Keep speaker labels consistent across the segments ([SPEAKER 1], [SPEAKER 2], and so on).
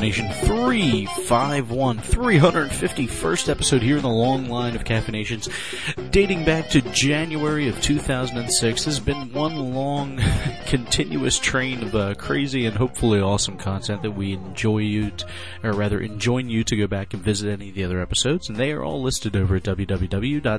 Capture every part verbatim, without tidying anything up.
[SPEAKER 1] Caffeination three fifty-one, three hundred fifty-first episode here in the long line of Caffeinations, dating back to January of two thousand six. This has been one long, continuous train of uh, crazy and hopefully awesome content that we enjoy you, to, or rather enjoin you to go back and visit any of the other episodes, and they are all listed over at w w w dot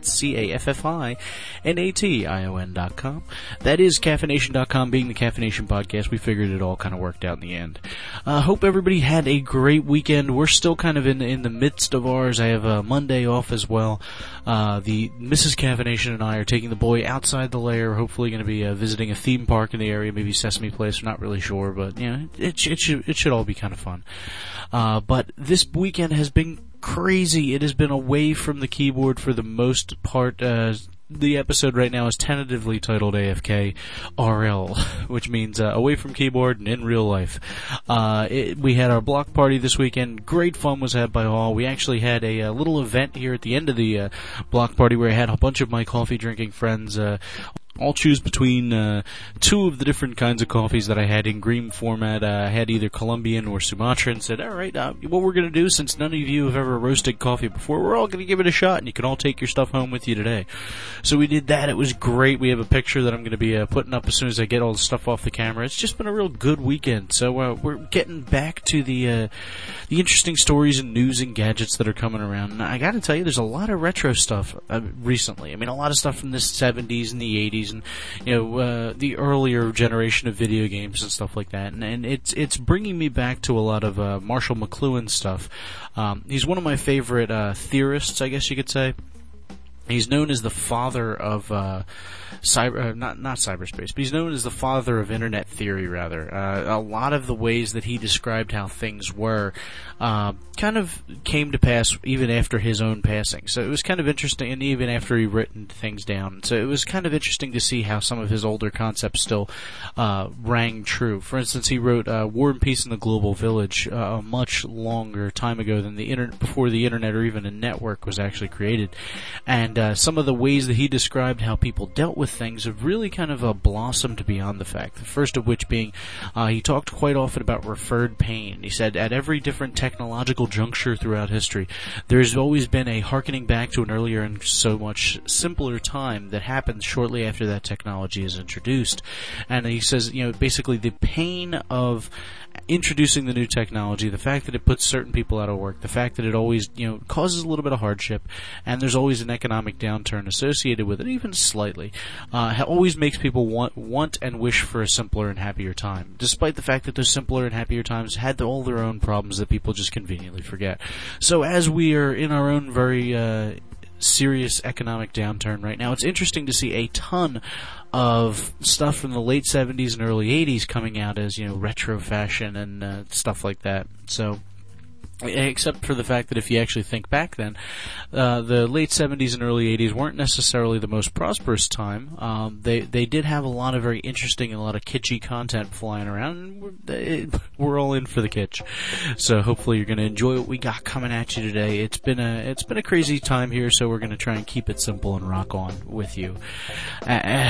[SPEAKER 1] caffeination dot com. That is caffeination dot com, being the Caffeination Podcast. We figured it all kind of worked out in the end. I uh, hope everybody had a great weekend. We're still kind of in in the midst of ours. I have a Monday off as well. Uh, the Missus Caffeination and I are taking the boy outside the lair. We're hopefully going to be uh, visiting a theme park in the area, maybe Sesame Place. We're not really sure, but you know, it, it should it should all be kind of fun. Uh, but this weekend has been crazy. It has been away from the keyboard for the most part. Uh, The episode right now is tentatively titled A F K R L, which means uh, away from keyboard and in real life. Uh, it, we had our block party this weekend. Great fun was had by all. We actually had a, a little event here at the end of the uh, block party where I had a bunch of my coffee drinking friends uh, all choose between uh, two of the different kinds of coffees that I had in green format. Uh, I had either Colombian or Sumatra, and said, all right, uh, what we're going to do, since none of you have ever roasted coffee before, we're all going to give it a shot, and you can all take your stuff home with you today. So we did that. It was great. We have a picture that I'm going to be uh, putting up as soon as I get all the stuff off the camera. It's just been a real good weekend. So uh, we're getting back to the uh, the interesting stories and news and gadgets that are coming around. And I got to tell you, there's a lot of retro stuff uh, recently. I mean, a lot of stuff from the seventies and the eighties. And you know uh, the earlier generation of video games and stuff like that, and, and it's it's bringing me back to a lot of uh, Marshall McLuhan stuff. Um, he's one of my favorite uh, theorists, I guess you could say. He's known as the father of uh, cyber, uh, not not cyberspace, but he's known as the father of internet theory. Rather, uh, a lot of the ways that he described how things were uh, kind of came to pass even after his own passing. So it was kind of interesting, and even after he written things down. So it was kind of interesting to see how some of his older concepts still uh, rang true. For instance, he wrote uh, "War and Peace in the Global Village" uh, a much longer time ago than the internet, before the internet or even a network was actually created, and And uh, some of the ways that he described how people dealt with things have really kind of uh, blossomed beyond the fact. The first of which being, uh, he talked quite often about referred pain. He said at every different technological juncture throughout history, there's always been a hearkening back to an earlier and so much simpler time that happens shortly after that technology is introduced. And he says, you know, basically the pain of introducing the new technology, the fact that it puts certain people out of work, the fact that it always, you know, causes a little bit of hardship, and there's always an economic downturn associated with it, even slightly, uh, always makes people want, want and wish for a simpler and happier time, despite the fact that those simpler and happier times had all their own problems that people just conveniently forget. So as we are in our own very uh, serious economic downturn right now, it's interesting to see a ton of stuff from the late seventies and early eighties coming out as, you know, retro fashion and uh, stuff like that. So, except for the fact that if you actually think back then, uh, the late seventies and early eighties weren't necessarily the most prosperous time. Um, they they did have a lot of very interesting and a lot of kitschy content flying around, and we're, it, we're all in for the kitsch. So hopefully you're going to enjoy what we got coming at you today. It's been a it's been a crazy time here, so we're going to try and keep it simple and rock on with you. Uh,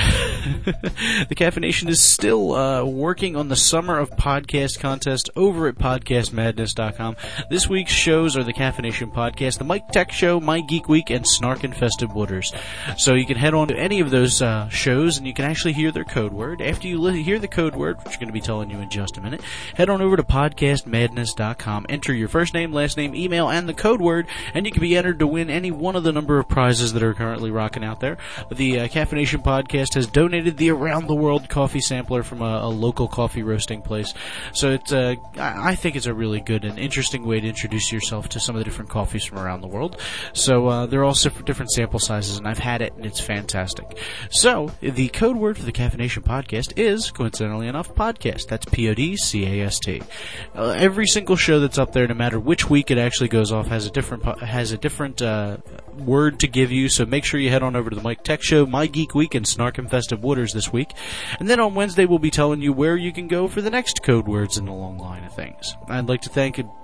[SPEAKER 1] the Caffeination is still uh, working on the Summer of Podcast contest over at podcast madness dot com. This week's shows are the Caffeination Podcast, the Mike Tech Show, My Geek Week, and Snark Infested Wooders. So you can head on to any of those uh, shows, and you can actually hear their code word. After you li- hear the code word, which I'm going to be telling you in just a minute, head on over to podcast madness dot com, enter your first name, last name, email, and the code word, and you can be entered to win any one of the number of prizes that are currently rocking out there. The uh, Caffeination Podcast has donated the Around the World coffee sampler from a, a local coffee roasting place. So it's, uh, I, I think it's a really good and interesting way to introduce yourself to some of the different coffees from around the world. So uh, they're all different sample sizes, and I've had it, and it's fantastic. So the code word for the Caffeination Podcast is, coincidentally enough, podcast. That's P O D C A S T. Uh, every single show that's up there, no matter which week it actually goes off, has a different has a different uh, word to give you. So make sure you head on over to the Mike Tech Show, My Geek Week, and Snark Infested Wooders this week. And then on Wednesday, we'll be telling you where you can go for the next code words in the long line of things. I'd like to thank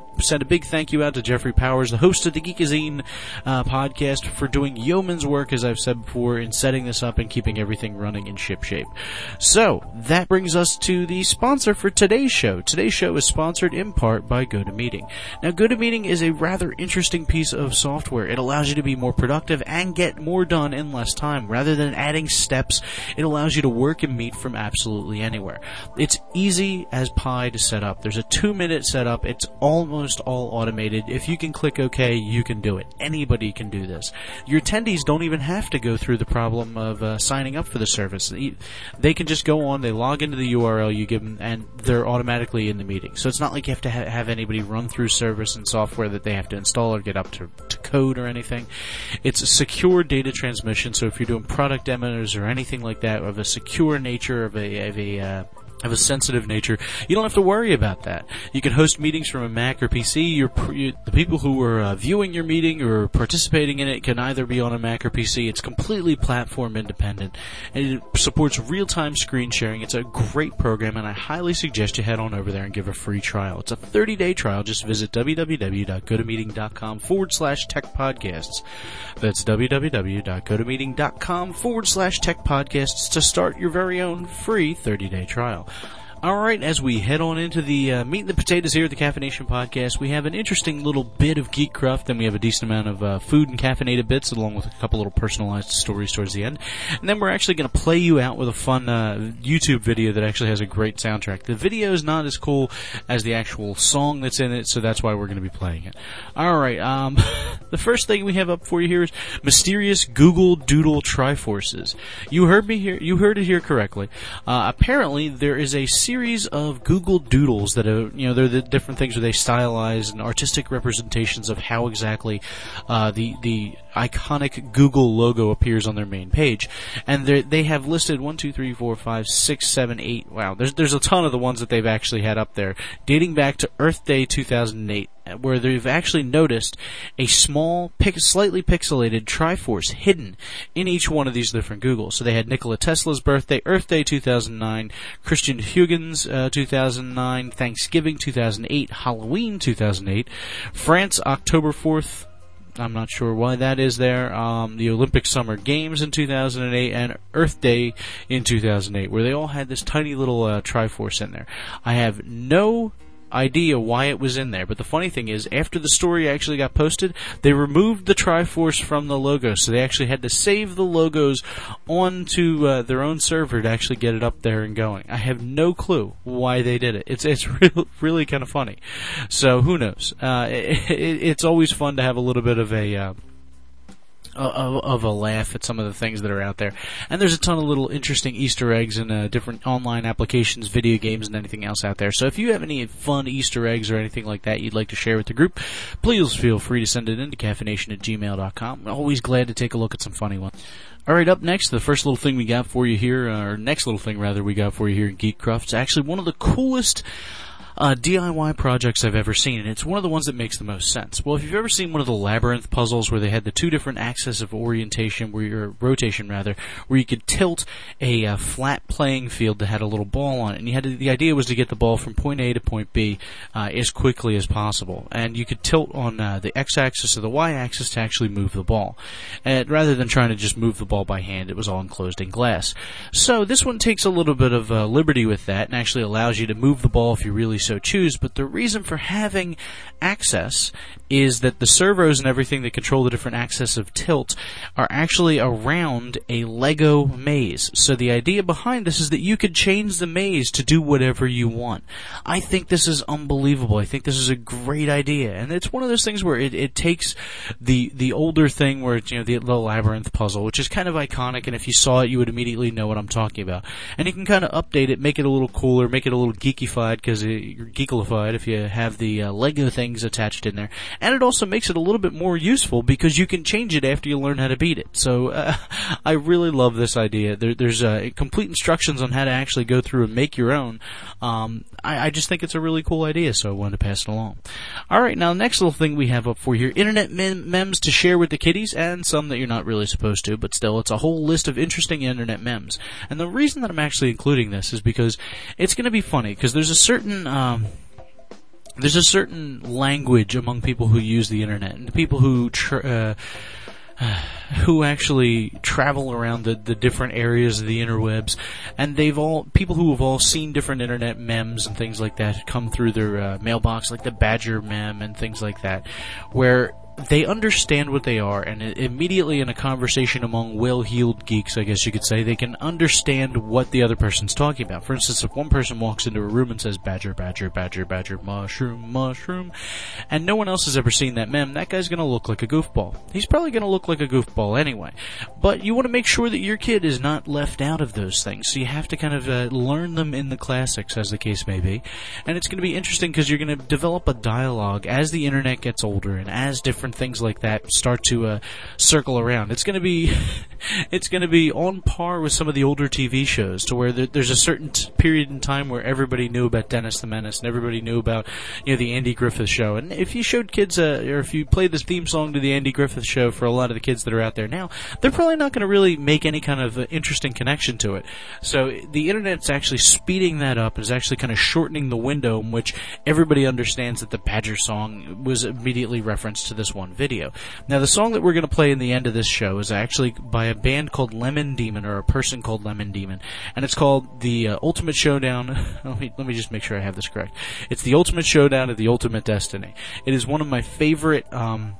[SPEAKER 1] send a big thank you out to Jeffrey Powers, the host of the Geekazine uh, podcast, for doing yeoman's work, as I've said before, in setting this up and keeping everything running in shipshape. So, that brings us to the sponsor for today's show. Today's show is sponsored in part by GoToMeeting. Now, GoToMeeting is a rather interesting piece of software. It allows you to be more productive and get more done in less time. Rather than adding steps, it allows you to work and meet from absolutely anywhere. It's easy as pie to set up. There's a two-minute setup. It's almost all automated. If you can click OK, you can do it. Anybody can do this. Your attendees don't even have to go through the problem of uh, signing up for the service. They can just go on, they log into the U R L you give them, and they're automatically in the meeting. So it's not like you have to ha- have anybody run through service and software that they have to install or get up to, to code or anything. It's a secure data transmission, so if you're doing product demos or anything like that of a secure nature, of a, of a uh, of a sensitive nature, you don't have to worry about that. You can host meetings from a Mac or P C. Your, you, the people who are uh, viewing your meeting or participating in it can either be on a Mac or P C. It's completely platform independent, and it supports real-time screen sharing. It's a great program, and I highly suggest you head on over there and give a free trial. It's a thirty-day trial. Just visit www.gotomeeting.com forward slash tech podcasts. That's www.gotomeeting.com forward slash tech podcasts to start your very own free thirty-day trial. Alright, as we head on into the uh, meat and the potatoes here at the Caffeination Podcast, we have an interesting little bit of geek cruft, and we have a decent amount of uh, food and caffeinated bits, along with a couple little personalized stories towards the end. And then we're actually going to play you out with a fun uh, YouTube video that actually has a great soundtrack. The video is not as cool as the actual song that's in it, so that's why we're going to be playing it. Alright, um, the first thing we have up for you here is Mysterious Google Doodle Triforces. You heard me here, you heard it here correctly. Uh, apparently, there is a series of Google Doodles that are, you know, they're the different things where they stylize and artistic representations of how exactly uh, the the iconic Google logo appears on their main page, and they have listed one, two, three, four, five, six, seven, eight. Wow, there's there's a ton of the ones that they've actually had up there, dating back to Earth Day two thousand eight. Where they've actually noticed a small, pic- slightly pixelated Triforce hidden in each one of these different Googles. So they had Nikola Tesla's birthday, Earth Day two thousand nine, Christian Huygens uh, two thousand nine, Thanksgiving two thousand eight, Halloween two thousand eight, France October fourth, I'm not sure why that is there, um, the Olympic Summer Games in two thousand eight, and Earth Day in two thousand eight, where they all had this tiny little uh, Triforce in there. I have no idea why it was in there, but the funny thing is, after the story actually got posted, they removed the Triforce from the logo, so they actually had to save the logos onto uh, their own server to actually get it up there and going. I have no clue why they did it. It's it's real, really kind of funny. So who knows? Uh, it, it, it's always fun to have a little bit of a uh, Of, of a laugh at some of the things that are out there. And there's a ton of little interesting Easter eggs and uh, different online applications, video games, and anything else out there. So if you have any fun Easter eggs or anything like that you'd like to share with the group, please feel free to send it in to caffeination at gmail dot com. Always glad to take a look at some funny ones. Alright, up next, the first little thing we got for you here, or next little thing rather we got for you here in Geek Cruft, is actually one of the coolest Uh, D I Y projects I've ever seen, and it's one of the ones that makes the most sense. Well, if you've ever seen one of the Labyrinth puzzles where they had the two different axes of orientation, where your rotation rather, where you could tilt a uh, flat playing field that had a little ball on it, and you had to, the idea was to get the ball from point A to point B uh, as quickly as possible, and you could tilt on uh, the x-axis or the y-axis to actually move the ball, and rather than trying to just move the ball by hand. It was all enclosed in glass. So this one takes a little bit of uh, liberty with that, and actually allows you to move the ball if you really so choose, but the reason for having access is that the servos and everything that control the different axes of tilt are actually around a Lego maze. So the idea behind this is that you could change the maze to do whatever you want. I think this is unbelievable. I think this is a great idea, and it's one of those things where it, it takes the the older thing where it's, you know, the, the Labyrinth puzzle, which is kind of iconic, and if you saw it you would immediately know what I'm talking about, and you can kind of update it, make it a little cooler, make it a little geekified, because you're geeklified if you have the uh, Lego things attached in there, and it also makes it a little bit more useful because you can change it after you learn how to beat it. So uh, I really love this idea. There, there's uh, complete instructions on how to actually go through and make your own. Um, I, I just think it's a really cool idea, so I wanted to pass it along. Alright, now next little thing we have up for you here, internet mem- memes to share with the kiddies, and some that you're not really supposed to, but still, it's a whole list of interesting internet memes. And the reason that I'm actually including this is because it's going to be funny, because there's a certain... Um, there's a certain language among people who use the internet, and the people who tr- uh, who actually travel around the, the different areas of the interwebs, and they've all, people who have all seen different internet memes and things like that come through their uh, mailbox, like the Badger meme and things like that, where they understand what they are, and immediately in a conversation among well-heeled geeks, I guess you could say, they can understand what the other person's talking about. For instance, if one person walks into a room and says, badger, badger, badger, badger, mushroom, mushroom, and no one else has ever seen that meme, that guy's going to look like a goofball. He's probably going to look like a goofball anyway. But you want to make sure that your kid is not left out of those things, so you have to kind of uh, learn them in the classics, as the case may be. And it's going to be interesting because you're going to develop a dialogue as the internet gets older and as different things like that start to uh, circle around. It's going to be, it's going to be on par with some of the older T V shows, to where there, there's a certain t- period in time where everybody knew about Dennis the Menace and everybody knew about, you know, the Andy Griffith Show. And if you showed kids, uh, or if you played this theme song to the Andy Griffith Show for a lot of the kids that are out there now, they're probably not going to really make any kind of uh, interesting connection to it. So the internet's actually speeding that up, and is actually kind of shortening the window in which everybody understands that the Badger song was immediately referenced to this one video. Now, the song that we're going to play in the end of this show is actually by a band called Lemon Demon, or a person called Lemon Demon, and it's called the uh, Ultimate Showdown. Let me, let me just make sure I have this correct. It's the Ultimate Showdown of the Ultimate Destiny. It is one of my favorite um,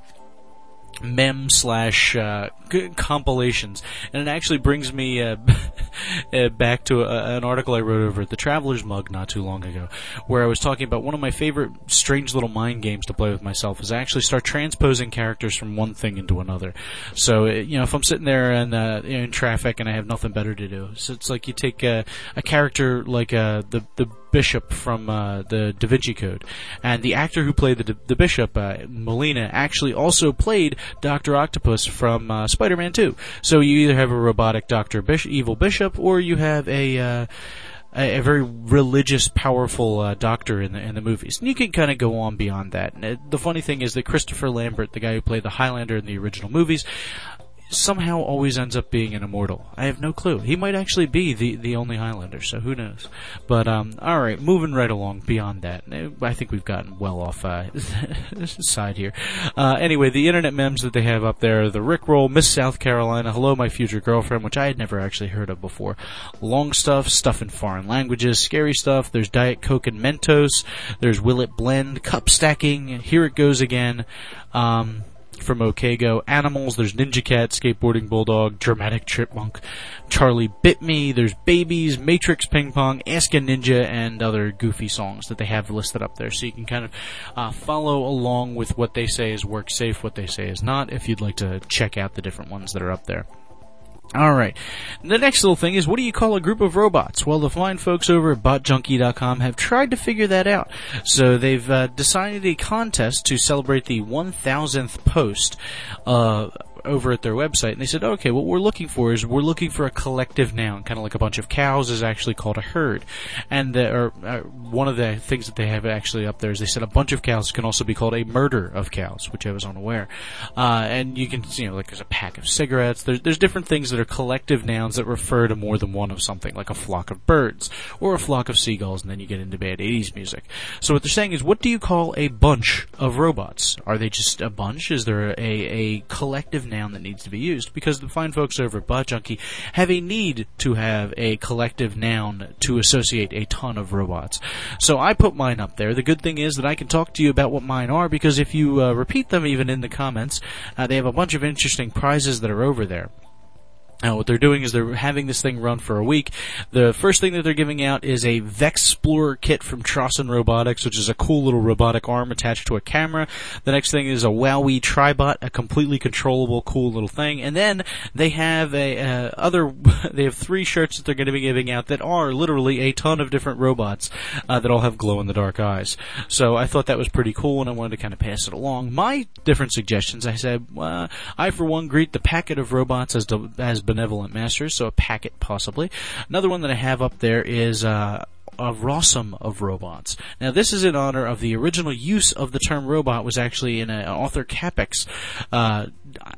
[SPEAKER 1] mem slash uh, compilations, and it actually brings me uh, uh, back to a, an article I wrote over at the Traveler's Mug not too long ago, where I was talking about one of my favorite strange little mind games to play with myself is I actually start transposing characters from one thing into another. So, you know, if I'm sitting there in, uh, in traffic and I have nothing better to do, so it's like you take uh, a character like uh, the the Bishop from uh, the Da Vinci Code, and the actor who played the the Bishop, uh, Molina, actually also played Doctor Octopus from uh, Spider-Man two. So you either have a robotic Doctor Bish- Evil Bishop, or you have a uh, a, a very religious, powerful uh, doctor in the in the movies. And you can kind of go on beyond that. And it, the funny thing is that Christopher Lambert, the guy who played the Highlander in the original movies, somehow always ends up being an immortal. I have no clue. He might actually be the, the only Highlander, so who knows. But, um, alright, moving right along beyond that. I think we've gotten well off, uh, side here. Uh, anyway, the internet memes that they have up there, the Rickroll, Miss South Carolina, Hello My Future Girlfriend, which I had never actually heard of before. Long stuff, stuff in foreign languages, scary stuff, there's Diet Coke and Mentos, there's Will It Blend, cup stacking, Here It Goes Again, um... from Okego, Animals, there's Ninja Cat, Skateboarding Bulldog, Dramatic Chipmunk, Charlie Bit Me, there's Babies, Matrix Ping Pong, Ask a Ninja, and other goofy songs that they have listed up there. So you can kind of uh, follow along with what they say is work safe, what they say is not, if you'd like to check out the different ones that are up there. Alright. The next little thing is, what do you call a group of robots? Well, the fine folks over at bot junkie dot com have tried to figure that out. So they've uh, decided a contest to celebrate the one thousandth post uh over at their website, and they said, okay, what we're looking for is we're looking for a collective noun, kind of like a bunch of cows is actually called a herd. And the, or, uh, one of the things that they have actually up there is they said a bunch of cows can also be called a murder of cows, which I was unaware. Uh, and you can, you know, like there's a pack of cigarettes, there's, there's different things that are collective nouns that refer to more than one of something, like a flock of birds, or a flock of seagulls, and then you get into bad eighties music. So what they're saying is, what do you call a bunch of robots? Are they just a bunch? Is there a, a collective noun that needs to be used? Because the fine folks over at Bot Junkie have a need to have a collective noun to associate a ton of robots. So I put mine up there. The good thing is that I can talk to you about what mine are, because if you uh, repeat them even in the comments, uh, they have a bunch of interesting prizes that are over there. Now, what they're doing is they're having this thing run for a week. The first thing that they're giving out is a Vexplorer kit from Trosson Robotics, which is a cool little robotic arm attached to a camera. The next thing is a Wowie Tribot, a completely controllable, cool little thing. And then they have a uh, other. They have three shirts that they're going to be giving out that are literally a ton of different robots uh, that all have glow-in-the-dark eyes. So I thought that was pretty cool, and I wanted to kind of pass it along. My different suggestions, I said, uh, I for one greet the packet of robots as as benevolent masters, so a packet possibly. Another one that I have up there is uh, a Rossum of robots. Now, this is in honor of the original use of the term robot was actually in an author Capek's uh,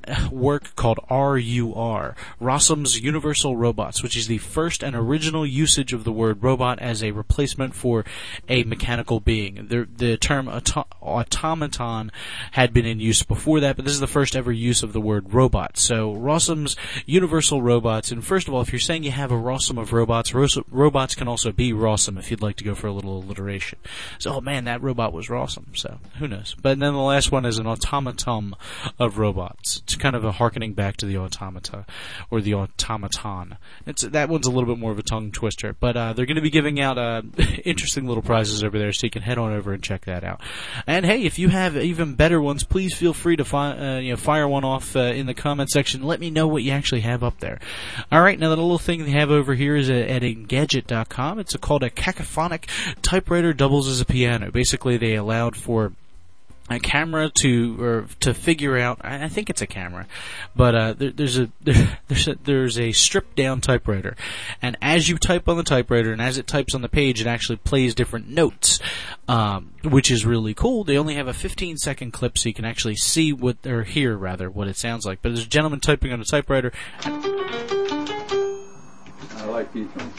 [SPEAKER 1] work called R U R, Rossum's Universal Robots, which is the first and original usage of the word robot as a replacement for a mechanical being. The, the term auto- automaton had been in use before that, but this is the first ever use of the word robot. So Rossum's Universal Robots, and first of all, if you're saying you have a Rossum of robots, Ros- robots can also be Rossum if you'd like to go for a little alliteration. So, oh man, that robot was Rossum, so who knows. But then the last one is an automaton of robots. It's kind of a harkening back to the automata, or the automaton. It's, that one's a little bit more of a tongue twister, but uh, they're going to be giving out uh, interesting little prizes over there, so you can head on over and check that out. And hey, if you have even better ones, please feel free to fi- uh, you know, fire one off uh, in the comment section. Let me know what you actually have up there. Alright, now the little thing they have over here is at Engadget dot com. It's a, called a cacophonic typewriter doubles as a piano. Basically, they allowed for a camera to or to figure out. I think it's a camera, but uh, there, there's a there's a, there's a stripped down typewriter, and as you type on the typewriter and as it types on the page, it actually plays different notes, um, which is really cool. They only have a fifteen second clip, so you can actually see what or hear rather what it sounds like. But there's a gentleman typing on a typewriter.
[SPEAKER 2] I like these ones.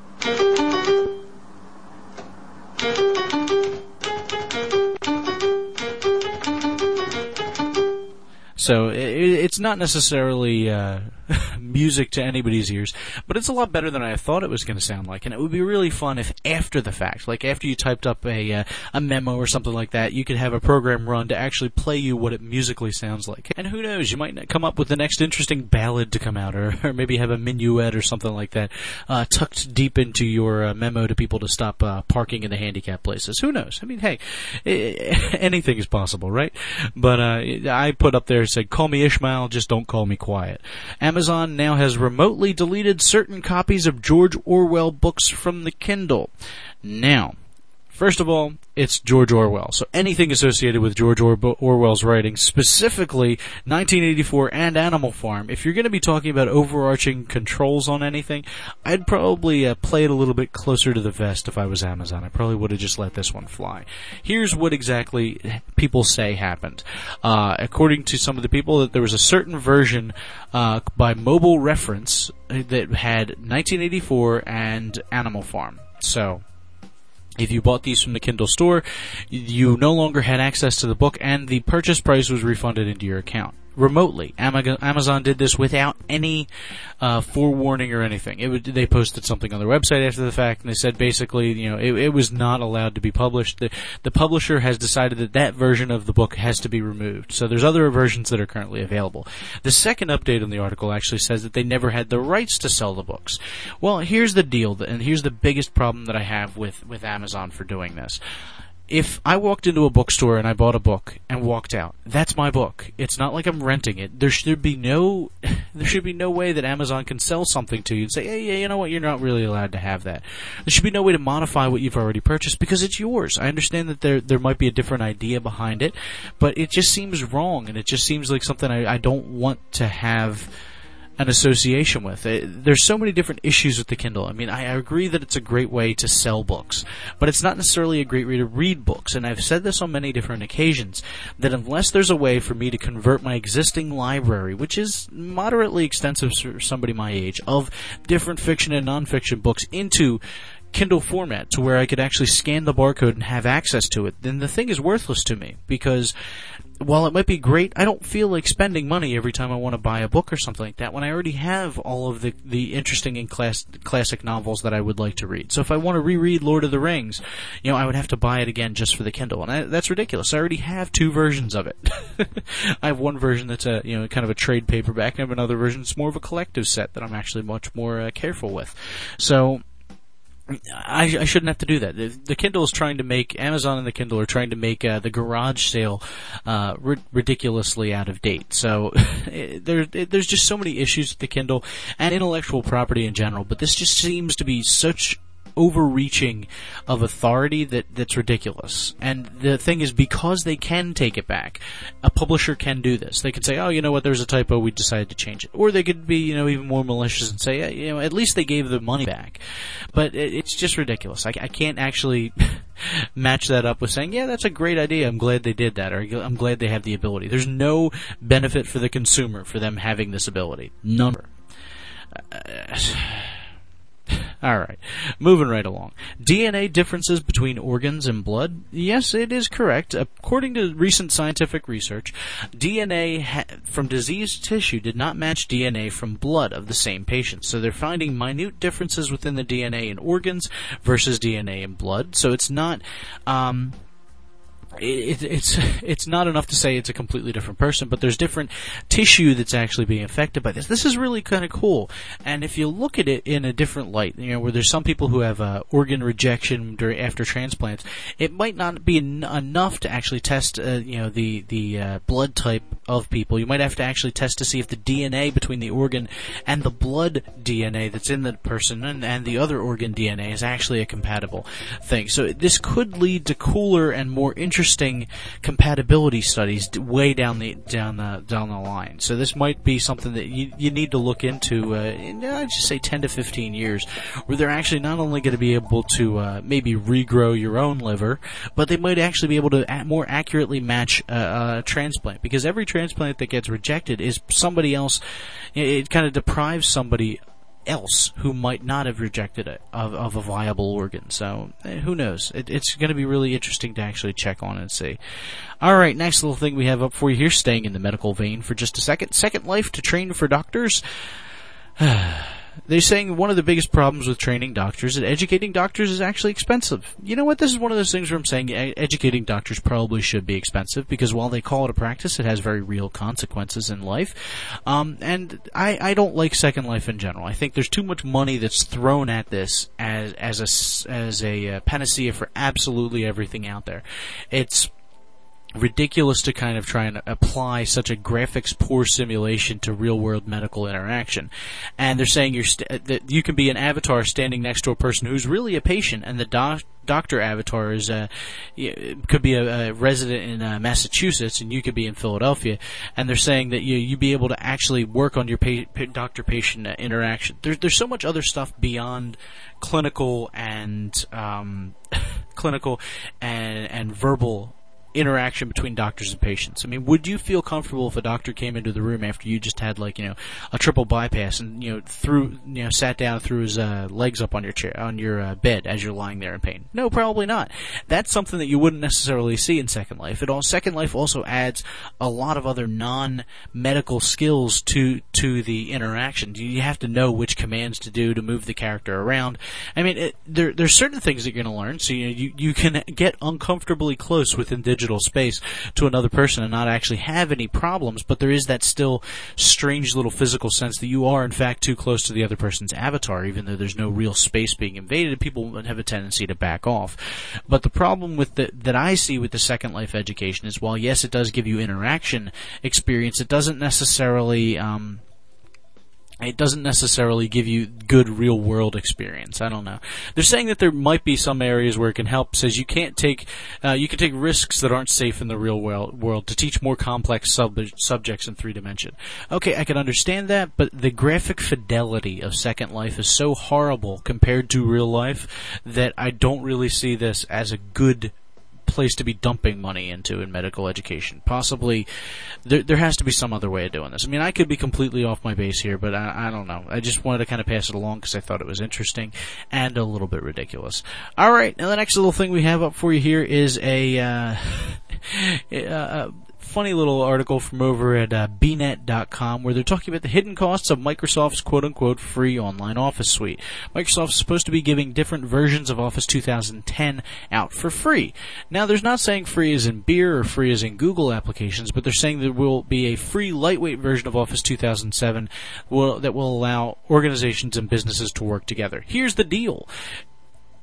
[SPEAKER 1] So it, it's not necessarily uh, music to anybody's ears, but it's a lot better than I thought it was going to sound like. And it would be really fun if after the fact, like after you typed up a uh, a memo or something like that, you could have a program run to actually play you what it musically sounds like. And who knows, you might come up with the next interesting ballad to come out, or, or maybe have a minuet or something like that uh, tucked deep into your uh, memo to people to stop uh, parking in the handicap places. Who knows? I mean, hey, anything is possible, right? But uh, I put up there, said, call me Ishmael, just don't call me quiet. Amazon now has remotely deleted certain copies of George Orwell books from the Kindle. Now, first of all, it's George Orwell. So anything associated with George or- Orwell's writing, specifically nineteen eighty-four and Animal Farm, if you're going to be talking about overarching controls on anything, I'd probably uh, play it a little bit closer to the vest if I was Amazon. I probably would have just let this one fly. Here's what exactly people say happened. Uh, according to some of the people, that there was a certain version uh, by Mobile Reference that had nineteen eighty-four and Animal Farm. So if you bought these from the Kindle store, you no longer had access to the book, and the purchase price was refunded into your account remotely. Amazon did this without any uh, forewarning or anything. It would, they posted something on their website after the fact, and they said basically, you know, it, it was not allowed to be published. The, the publisher has decided that that version of the book has to be removed. So there's other versions that are currently available. The second update on the article actually says that they never had the rights to sell the books. Well, here's the deal, and here's the biggest problem that I have with, with Amazon for doing this. If I walked into a bookstore and I bought a book and walked out, that's my book. It's not like I'm renting it. There should be no, there should be no way that Amazon can sell something to you and say, hey, yeah, you know what, you're not really allowed to have that. There should be no way to modify what you've already purchased because it's yours. I understand that there there might be a different idea behind it, but it just seems wrong, and it just seems like something I, I don't want to have an association with. It, there's so many different issues with the Kindle. I mean, I, I agree that it's a great way to sell books, but it's not necessarily a great way to read books. And I've said this on many different occasions, that unless there's a way for me to convert my existing library, which is moderately extensive for somebody my age, of different fiction and nonfiction books into Kindle format to where I could actually scan the barcode and have access to it, then the thing is worthless to me, because while it might be great, I don't feel like spending money every time I want to buy a book or something like that when I already have all of the, the interesting and class, classic novels that I would like to read. So if I want to reread Lord of the Rings, you know, I would have to buy it again just for the Kindle, and I, that's ridiculous. I already have two versions of it. I have one version that's a, you know, kind of a trade paperback, and I have another version that's more of a collective set that I'm actually much more uh, careful with. So I, I shouldn't have to do that. The, the Kindle is trying to make, Amazon and the Kindle are trying to make uh, the garage sale uh, ri- ridiculously out of date. So there, there's just so many issues with the Kindle and intellectual property in general, but this just seems to be such overreaching of authority that, that's ridiculous. And the thing is, because they can take it back, a publisher can do this. They can say, oh, you know what, there's a typo, we decided to change it. Or they could be, you know, even more malicious and say, you know, at least they gave the money back. But it, it's just ridiculous. I, I can't actually match that up with saying, yeah, that's a great idea, I'm glad they did that, or I'm glad they have the ability. There's no benefit for the consumer for them having this ability. None. Uh, Alright, moving right along. D N A differences between organs and blood? Yes, it is correct. According to recent scientific research, D N A ha- from diseased tissue did not match D N A from blood of the same patient. So they're finding minute differences within the D N A in organs versus D N A in blood. So it's not... Um, It, it, it's it's not enough to say it's a completely different person, but there's different tissue that's actually being affected by this. This is really kind of cool, and if you look at it in a different light, you know, where there's some people who have uh, organ rejection during after transplants, it might not be en- enough to actually test, uh, you know, the the uh, blood type of people. You might have to actually test to see if the D N A between the organ and the blood D N A that's in the person and, and the other organ D N A is actually a compatible thing. So this could lead to cooler and more interesting Interesting compatibility studies way down the down the down the line. So this might be something that you you need to look into. Uh, in, uh, I'd just say ten to fifteen years, where they're actually not only going to be able to uh, maybe regrow your own liver, but they might actually be able to a- more accurately match a, a transplant. Because every transplant that gets rejected is somebody else. It, it kind of deprives somebody else who might not have rejected it of, of a viable organ. So eh, who knows? It, it's going to be really interesting to actually check on and see. All right, next little thing we have up for you here, staying in the medical vein for just a second. Second Life to train for doctors. They're saying one of the biggest problems with training doctors and educating doctors is actually expensive. You know what? This is one of those things where I'm saying educating doctors probably should be expensive, because while they call it a practice, it has very real consequences in life. Um, and I, I don't like Second Life in general. I think there's too much money that's thrown at this as as a as a uh, panacea for absolutely everything out there. It's ridiculous to kind of try and apply such a graphics poor simulation to real world medical interaction. And they're saying you're st- that you can be an avatar standing next to a person who's really a patient, and the doc- doctor avatar is uh, could be a, a resident in uh, Massachusetts, and you could be in Philadelphia. And they're saying that you you be able to actually work on your pa- doctor patient interaction. There's there's so much other stuff beyond clinical and um, clinical and and verbal interaction between doctors and patients. I mean, would you feel comfortable if a doctor came into the room after you just had, like, you know, a triple bypass and, you know, threw, you know, sat down, threw his uh, legs up on your chair, on your uh, bed as you're lying there in pain? No, probably not. That's something that you wouldn't necessarily see in Second Life. It all Second Life also adds a lot of other non-medical skills to to the interaction. You have to know which commands to do to move the character around. I mean, it, there there's certain things that you're going to learn. So you know, you you can get uncomfortably close within digital digital space to another person and not actually have any problems, but there is that still strange little physical sense that you are in fact too close to the other person's avatar, even though there's no real space being invaded. People have a tendency to back off. But the problem with the, that I see with the Second Life education is, while yes, it does give you interaction experience, it doesn't necessarily um It doesn't necessarily give you good real-world experience. I don't know. They're saying that there might be some areas where it can help. Says you can't take, uh, you can take risks that aren't safe in the real world, world to teach more complex sub- subjects in three dimension. Okay, I can understand that, but the graphic fidelity of Second Life is so horrible compared to real life that I don't really see this as a good place to be dumping money into in medical education. Possibly, there there has to be some other way of doing this. I mean, I could be completely off my base here, but I, I don't know. I just wanted to kind of pass it along because I thought it was interesting and a little bit ridiculous. All right, now the next little thing we have up for you here is a uh, uh, funny little article from over at uh, b net dot com, where they're talking about the hidden costs of Microsoft's quote-unquote free online Office suite. Microsoft's supposed to be giving different versions of Office two thousand ten out for free. Now, there's not saying free as in beer or free as in Google applications, but they're saying there will be a free lightweight version of Office two thousand seven will, that will allow organizations and businesses to work together. Here's the deal.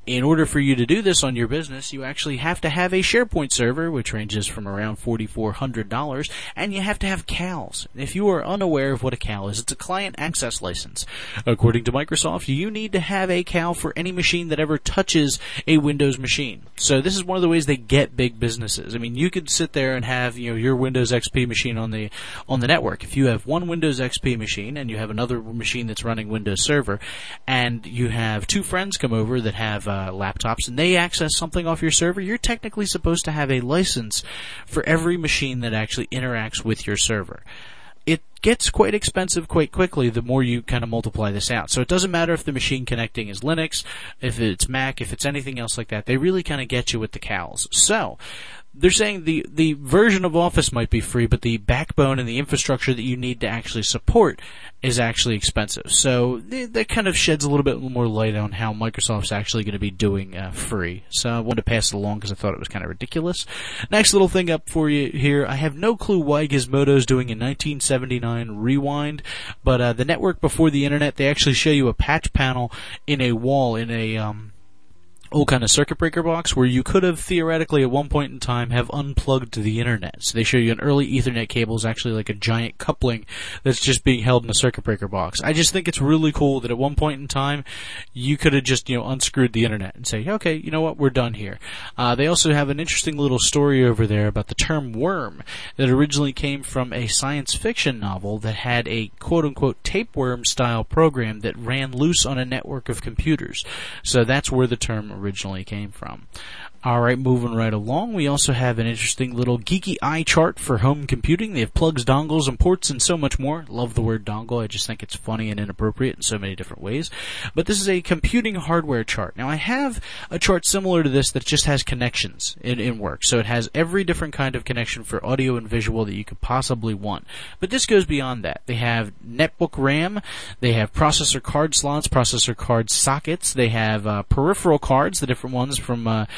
[SPEAKER 1] In order for you to do this on your business, you actually have to have a SharePoint server, which ranges from around four thousand four hundred dollars, and you have to have C A Ls. If you are unaware of what a C A L is, it's a client access license. According to Microsoft, you need to have a C A L for any machine that ever touches a Windows machine. So this is one of the ways they get big businesses. I mean, you could sit there and have, you know, your Windows X P machine on the on the network. If you have one Windows X P machine and you have another machine that's running Windows Server, and you have two friends come over that have uh, Uh, laptops, and they access something off your server, you're technically supposed to have a license for every machine that actually interacts with your server. It gets quite expensive quite quickly the more you kind of multiply this out. So it doesn't matter if the machine connecting is Linux, if it's Mac, if it's anything else like that. They really kind of get you with the C A Ls. So they're saying the, the version of Office might be free, but the backbone and the infrastructure that you need to actually support is actually expensive. So that kind of sheds a little bit more light on how Microsoft's actually going to be doing uh, free. So I wanted to pass it along because I thought it was kind of ridiculous. Next little thing up for you here. I have no clue why Gizmodo's doing a nineteen seventy-nine rewind, but uh, the network before the internet, they actually show you a patch panel in a wall in a um old kind of circuit breaker box where you could have theoretically at one point in time have unplugged the internet. So they show you an early Ethernet cable is actually like a giant coupling that's just being held in a circuit breaker box. I just think it's really cool that at one point in time you could have just, you know, unscrewed the internet and say, okay, you know what, we're done here. Uh, they also have an interesting little story over there about the term worm that originally came from a science fiction novel that had a quote-unquote tapeworm style program that ran loose on a network of computers. So that's where the term originally came from. Alright, moving right along, we also have an interesting little geeky eye chart for home computing. They have plugs, dongles, and ports, and so much more. Love the word dongle. I just think it's funny and inappropriate in so many different ways. But this is a computing hardware chart. Now, I have a chart similar to this that just has connections in, in work. So it has every different kind of connection for audio and visual that you could possibly want. But this goes beyond that. They have netbook RAM. They have processor card slots, processor card sockets. They have uh, peripheral cards, the different ones from Uh,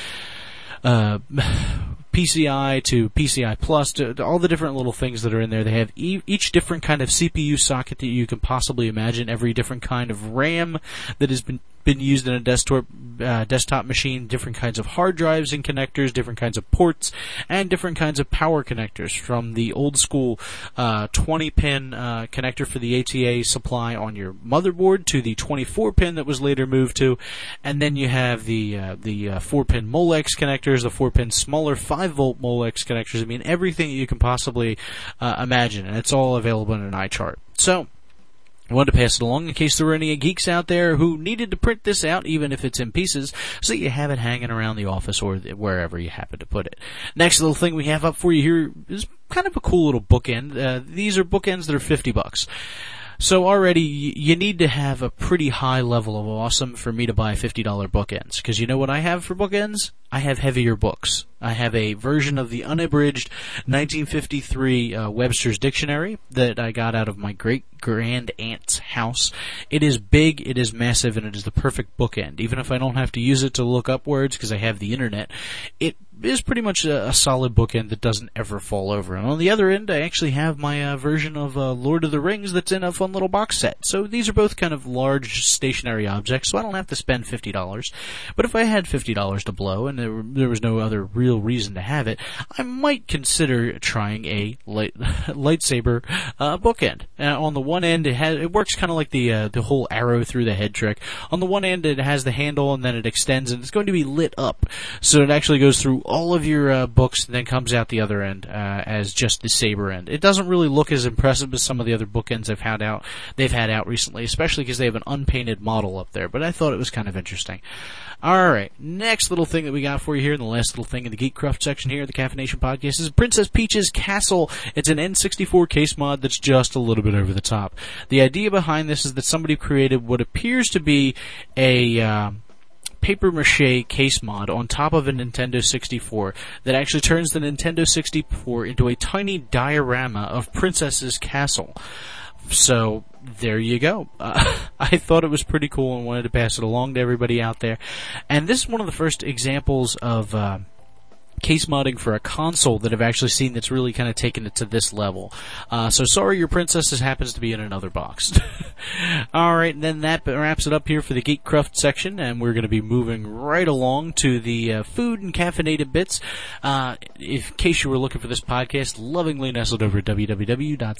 [SPEAKER 1] Uh, P C I to P C I Plus, to, to all the different little things that are in there. They have e- each different kind of C P U socket that you can possibly imagine, every different kind of RAM that has been been used in a desktop uh, desktop machine, different kinds of hard drives and connectors, different kinds of ports, and different kinds of power connectors, from the old school uh, twenty pin uh, connector for the A T A supply on your motherboard to the twenty-four pin that was later moved to, and then you have the uh, the uh, four pin Molex connectors, the four pin smaller five volt Molex connectors. I mean, everything that you can possibly uh, imagine, and it's all available in an eye chart. So I wanted to pass it along in case there were any geeks out there who needed to print this out, even if it's in pieces, so you have it hanging around the office or wherever you happen to put it. Next little thing we have up for you here is kind of a cool little bookend. Uh, these are bookends that are fifty bucks. So already, you need to have a pretty high level of awesome for me to buy fifty dollar bookends. Because you know what I have for bookends? I have heavier books. I have a version of the unabridged nineteen fifty-three uh, Webster's Dictionary that I got out of my great-grand-aunt's house. It is big, it is massive, and it is the perfect bookend. Even if I don't have to use it to look up words because I have the internet, it is pretty much a, a solid bookend that doesn't ever fall over. And on the other end, I actually have my uh, version of uh, Lord of the Rings that's in a fun little box set. So these are both kind of large stationary objects, so I don't have to spend fifty dollars. But if I had fifty dollars to blow and there, were, there was no other real reason to have it, I might consider trying a light, lightsaber uh, bookend. Uh, on the one end, it has it works kind of like the uh, the whole arrow through the head trick. On the one end, it has the handle, and then it extends, and it's going to be lit up. So it actually goes through all of your uh, books and then comes out the other end uh, as just the saber end. It doesn't really look as impressive as some of the other bookends they've had out, they've had out recently, especially because they have an unpainted model up there, but I thought it was kind of interesting. Alright, next little thing that we got for you here, and the last little thing in the Geekcraft section here of the Caffeination Podcast is Princess Peach's Castle. It's an N sixty-four case mod that's just a little bit over the top. The idea behind this is that somebody created what appears to be a Uh, papier-mâché case mod on top of a Nintendo sixty-four that actually turns the Nintendo sixty-four into a tiny diorama of Princess's Castle. So, there you go. Uh, I thought it was pretty cool and wanted to pass it along to everybody out there. And this is one of the first examples of uh, case modding for a console that I've actually seen that's really kind of taken it to this level. Uh, so sorry your princess happens to be in another box. Alright, and then that wraps it up here for the Geekcraft section, and we're going to be moving right along to the uh, food and caffeinated bits. Uh, if, in case you were looking for this podcast, lovingly nestled over at w w w dot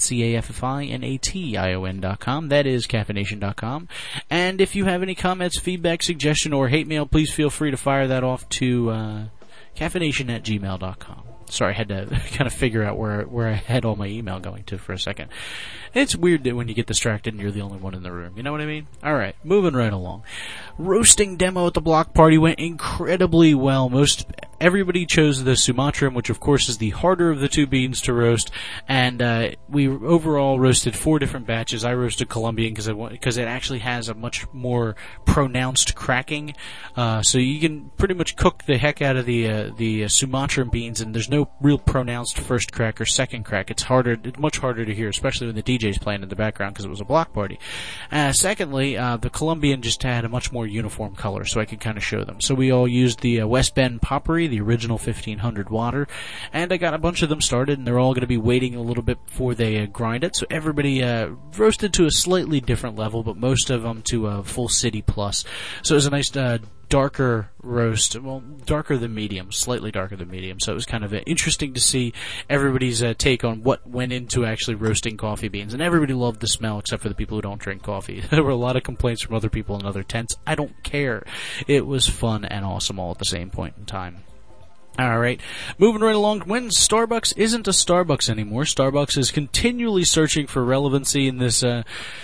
[SPEAKER 1] caffeination dot com. That is caffeination dot com. And if you have any comments, feedback, suggestion, or hate mail, please feel free to fire that off to uh, caffeination at gmail dot com. Sorry, I had to kind of figure out where where I had all my email going to for a second. It's weird that when you get distracted and you're the only one in the room. You know what I mean? Alright, moving right along. Roasting demo at the block party went incredibly well. Most everybody chose the Sumatran, which of course is the harder of the two beans to roast, and uh, we overall roasted four different batches. I roasted Colombian because it, because it actually has a much more pronounced cracking, uh, so you can pretty much cook the heck out of the uh, the uh, Sumatran beans, and there's no real pronounced first crack or second crack. It's harder, it's much harder to hear, especially when the D J's playing in the background because it was a block party. Uh, secondly, uh, the Colombian just had a much more uniform color, so I could kind of show them. So we all used the uh, West Bend Poppery, the original fifteen hundred water, and I got a bunch of them started, and they're all going to be waiting a little bit before they uh, grind it. So everybody uh, roasted to a slightly different level, but most of them to a full city plus. So it was a nice uh, darker roast, well, darker than medium, slightly darker than medium. So it was kind of uh, interesting to see everybody's uh, take on what went into actually roasting coffee beans. And everybody loved the smell, except for the people who don't drink coffee. There were a lot of complaints from other people in other tents. I don't care. It was fun and awesome all at the same point in time. Alright, moving right along, when Starbucks isn't a Starbucks anymore, Starbucks is continually searching for relevancy in this uh,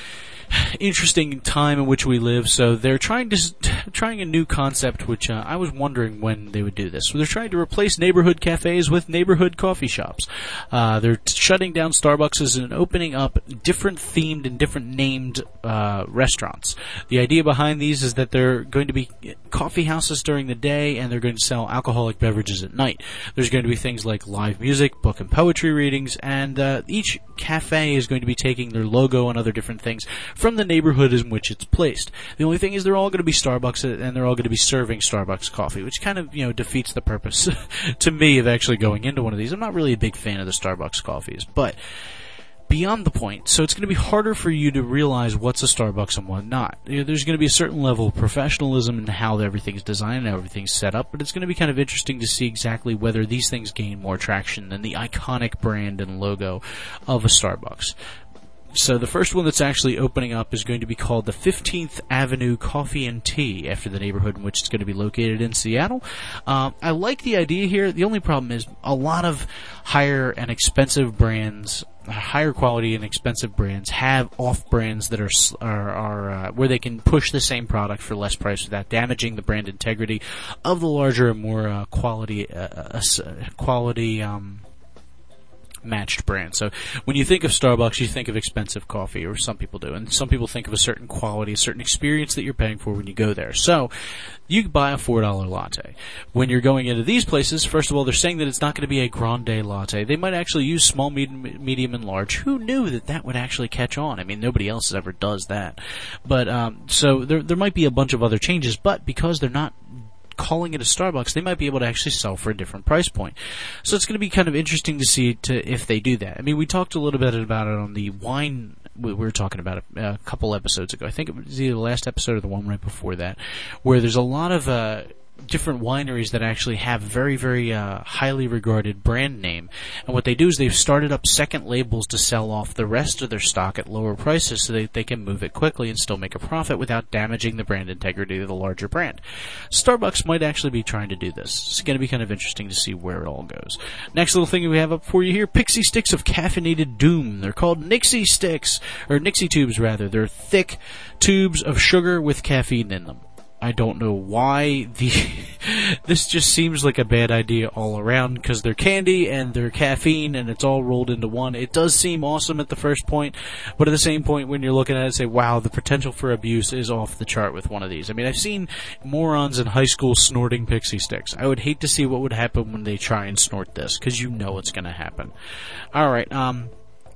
[SPEAKER 1] interesting time in which we live, so they're trying to trying a new concept, which uh, I was wondering when they would do this. So they're trying to replace neighborhood cafes with neighborhood coffee shops. Uh, they're shutting down Starbucks and opening up different themed and different named uh, restaurants. The idea behind these is that they're going to be coffee houses during the day, and they're going to sell alcoholic beverages at night. There's going to be things like live music, book and poetry readings, and uh, each cafe is going to be taking their logo and other different things from the neighborhood in which it's placed. The only thing is they're all going to be Starbucks, and they're all going to be serving Starbucks coffee, which kind of, you know, defeats the purpose to me of actually going into one of these. I'm not really a big fan of the Starbucks coffees, but beyond the point, so it's going to be harder for you to realize what's a Starbucks and what not. You know, there's going to be a certain level of professionalism in how everything's designed and how everything's set up, but it's going to be kind of interesting to see exactly whether these things gain more traction than the iconic brand and logo of a Starbucks. So the first one that's actually opening up is going to be called the fifteenth Avenue Coffee and Tea, after the neighborhood in which it's going to be located in Seattle. Um, I like the idea here. The only problem is a lot of higher and expensive brands, higher quality and expensive brands, have off brands that are are, are uh, where they can push the same product for less price without damaging the brand integrity of the larger and more uh, quality uh, uh, quality. Um, matched brand. So when you think of Starbucks, you think of expensive coffee, or some people do, and some people think of a certain quality, a certain experience that you're paying for when you go there. So you can buy a four dollar latte. When you're going into these places, first of all, they're saying that it's not going to be a grande latte. They might actually use small, medium, medium, and large. Who knew that that would actually catch on? I mean, nobody else ever does that. But um, so there there might be a bunch of other changes, but because they're not calling it a Starbucks, they might be able to actually sell for a different price point. So it's going to be kind of interesting to see to, if they do that. I mean, we talked a little bit about it on the wine, we were talking about it a couple episodes ago. I think it was either the last episode or the one right before that, where there's a lot of uh, different wineries that actually have very, very uh, highly regarded brand name. And what they do is they've started up second labels to sell off the rest of their stock at lower prices so that they can move it quickly and still make a profit without damaging the brand integrity of the larger brand. Starbucks might actually be trying to do this. It's going to be kind of interesting to see where it all goes. Next little thing we have up for you here, Pixie Sticks of Caffeinated Doom. They're called Nixie Sticks, or Nixie Tubes rather. They're thick tubes of sugar with caffeine in them. I don't know why the this just seems like a bad idea all around, because they're candy and they're caffeine and it's all rolled into one. It does seem awesome at the first point, but at the same point when you're looking at it, say, wow, the potential for abuse is off the chart with one of these. I mean, I've seen morons in high school snorting Pixie Sticks. I would hate to see what would happen when they try and snort this, because you know what's going to happen. Alright, um...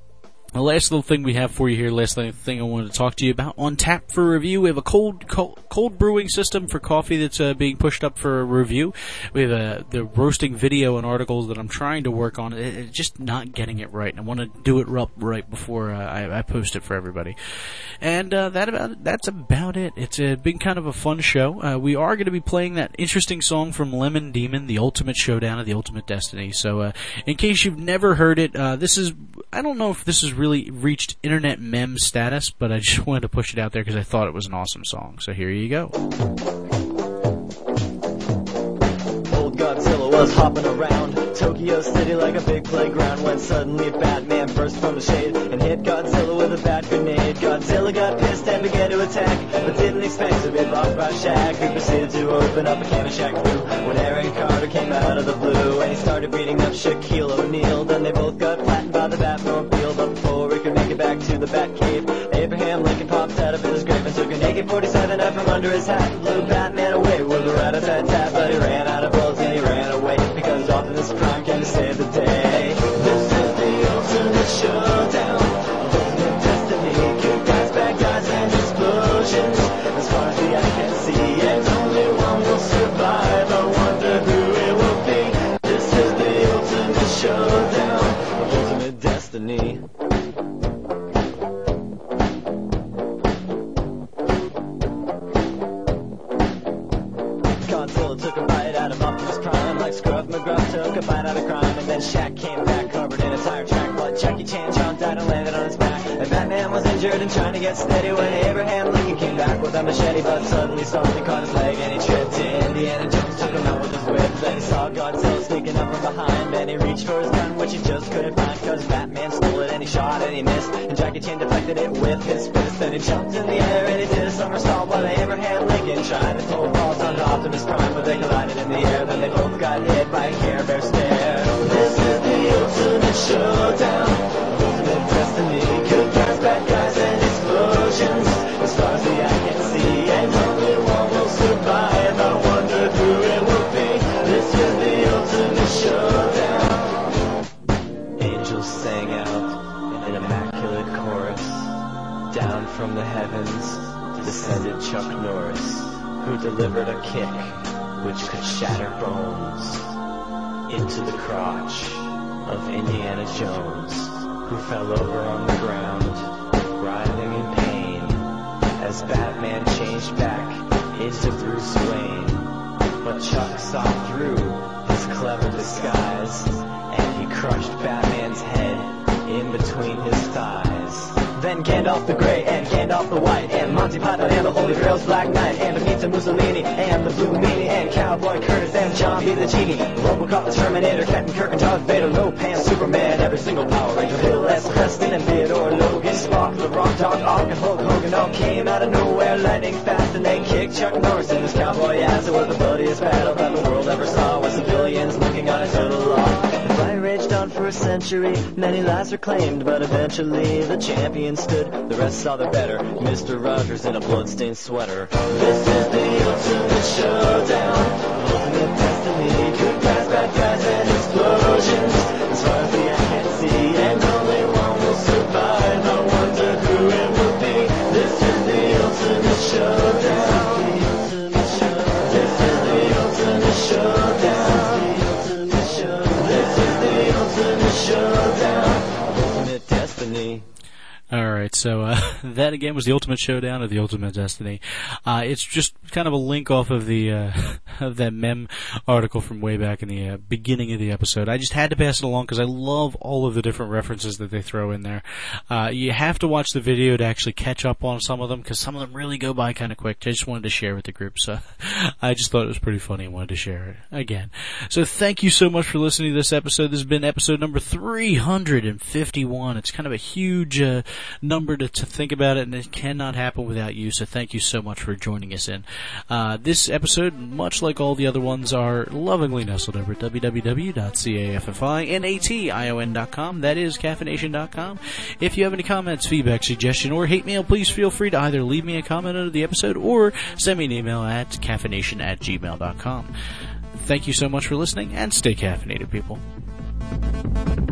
[SPEAKER 1] The last little thing we have for you here, last thing I wanted to talk to you about, on tap for review, we have a cold cold, cold brewing system for coffee that's uh, being pushed up for a review. We have uh, the roasting video and articles that I'm trying to work on, it, it, just not getting it right. I want to do it up right before uh, I, I post it for everybody. And uh, that about that's about it. It's uh, been kind of a fun show. Uh, we are going to be playing that interesting song from Lemon Demon, The Ultimate Showdown of the Ultimate Destiny. So uh, in case you've never heard it, uh, this is, I don't know if this is really reached internet meme status, but I just wanted to push it out there because I thought it was an awesome song. So here you go.
[SPEAKER 3] Old Godzilla was hopping around Tokyo City like a big playground when suddenly Batman burst from the shade and hit Godzilla with a bat grenade. Godzilla got pissed and began to attack, but didn't expect to be blocked by Shaq, who proceeded to open up a can of Shaq Fu when Aaron Carter came out of the blue and he started beating up Shaquille O'Neal. Then they both got flattened by the Batmobile, but before we could make it back to the Batcave, Abraham Lincoln popped out of his grave and took an A K forty-seven out from under his hat and blew Batman away with a rat-a-tat-tat. But he ran out of bullets and he ran away because Optimus Prime came to save the day. This is the ultimate showdown, ultimate destiny, kick ass, bad guys and explosions. As far as the eye can see, and only one will survive. I wonder who it will be. This is the ultimate showdown, ultimate destiny. Godzilla took a bite out of Optimus Prime like Scruff McGruff took a bite out of crime, and then Shaq came back covered in a tire track, but Jackie Chan jumped out and landed on his back, and Batman was injured and trying to get steady when Abraham Lincoln came back with a machete, but suddenly something caught his leg and he tripped. Indiana Jones took him out with his whip, then he saw Godzilla sneaking up from behind, and he reached for his gun which he just couldn't find because Batman stole it and he shot and he missed, and Jackie Chan deflected it with his fist. Then he jumped in the air and he did a somersault while Abraham Lincoln tried to throw balls onto Optimus Prime, but they collided in the air. Then they both got hit by a Care Bear stare. This is the ultimate showdown, ultimate destiny, good guys, bad guys and explosions. As far as the eye can see, and only one will survive. I wonder who it will be. This is the ultimate showdown. Angels sang out in immaculate chorus. Down from the heavens descended Chuck Norris, who delivered a kick which could shatter bones into the crotch of Indiana Jones, who fell over on the ground, writhing in pain, as Batman changed back into Bruce Wayne. But Chuck saw through his clever disguise, and he crushed Batman's head in between his thighs. Then Gandalf the Grey and Gandalf the White and Monty Python and the Holy Grail's Black Knight and Benito Mussolini and the Blue Meanie and Cowboy Curtis and John B. the Genie, Robocop the Terminator, Captain Kirk and Darth Vader, Lopan, Superman, every single Power Ranger, Bill S. Preston and Theodore Logan, Spock, the Rock Dog, Ock and Hulk Hogan all came out of nowhere, lightning fast, and they kicked Chuck Norris in his cowboy ass. It was the bloodiest battle that the world ever saw, with civilians looking on a total loss. The fight raged on for a century, many lives were claimed, but eventually the champion stood. The rest saw the better, Mister Rogers in a bloodstained sweater. This is the ultimate showdown, ultimate destiny, good guys, bad guys and explosions. As far as the eye can see, and only one will survive. I wonder who it will be. This is the ultimate showdown, the ultimate showdown. This is the ultimate showdown, the ultimate showdown. This is the ultimate showdown, ultimate destiny.
[SPEAKER 1] Alright, so uh, that again was the Ultimate Showdown of the Ultimate Destiny. Uh, it's just kind of a link off of the uh, of that meme article from way back in the uh, beginning of the episode. I just had to pass it along because I love all of the different references that they throw in there. Uh, you have to watch the video to actually catch up on some of them because some of them really go by kind of quick. I just wanted to share with the group, so I just thought it was pretty funny and wanted to share it again. So thank you so much for listening to this episode. This has been episode number three hundred fifty-one. It's kind of a huge uh, number to, to think about it, and it cannot happen without you, so thank you so much for joining us in. Uh, this episode, much like all the other ones, are lovingly nestled over at w w w dot caffeination dot com. That is caffeination dot com. If you have any comments, feedback, suggestion, or hate mail, please feel free to either leave me a comment under the episode or send me an email at caffeination at gmail dot com. Thank you so much for listening, and stay caffeinated, people.